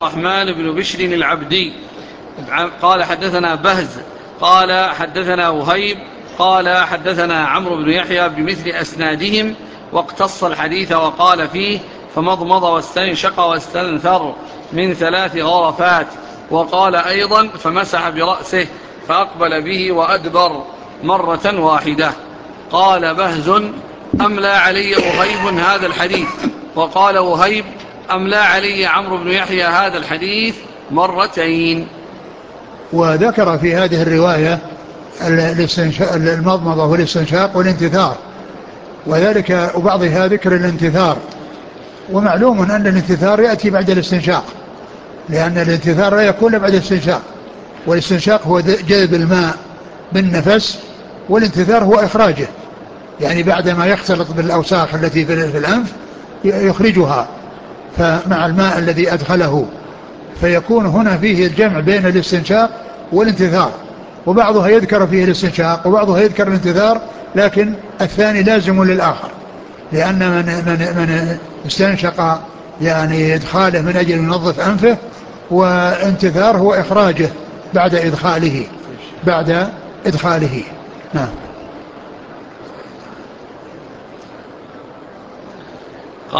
الرحمن بن بشر العبدي قال حدثنا بهز قال حدثنا وهيب قال حدثنا عمرو بن يحيى بمثل أسنادهم، واقتص الحديث وقال فيه: فمضمض واستنشق واستنثر من 3 غرفات. وقال أيضا: فمسح برأسه فأقبل به وأدبر مرة واحدة. قال بهز: أملى علي وهيب هذا الحديث. وقال وهيب: أملى علي عمرو بن يحيى هذا الحديث مرتين. وذكر في هذه الرواية المضمضة والاستنشاق والانتثار، وذلك وبعضها ذكر الانتثار. ومعلوم أن الانتثار يأتي بعد الاستنشاق، لأن الانتثار لا يكون بعد الاستنشاق، والاستنشاق هو جذب الماء بالنفس، والانتثار هو إخراجه، يعني بعدما يختلط بالأوساخ التي في الأنف يخرجها فمع الماء الذي أدخله، فيكون هنا فيه الجمع بين الاستنشاق والانتثار. وبعضها يذكر فيه الاستنشاق وبعضها يذكر الانتثار، لكن الثاني لازم للآخر، لأن من استنشق يعني إدخاله من أجل ينظف أنفه، وانتثار هو إخراجه بعد إدخاله. نعم.